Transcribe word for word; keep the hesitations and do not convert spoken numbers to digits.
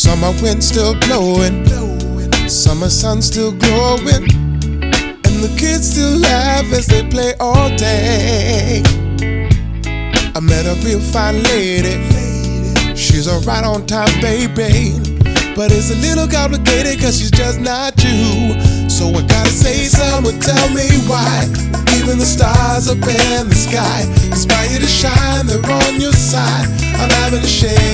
Summer wind still blowing, summer sun still glowing, and the kids still laugh as they play all day. I met a real fine lady, she's a right on time baby, but it's a little complicated cause she's just not you. So I gotta say, someone tell me why even the stars up in the sky aspire to shine, they're on your side. I'm having a shame.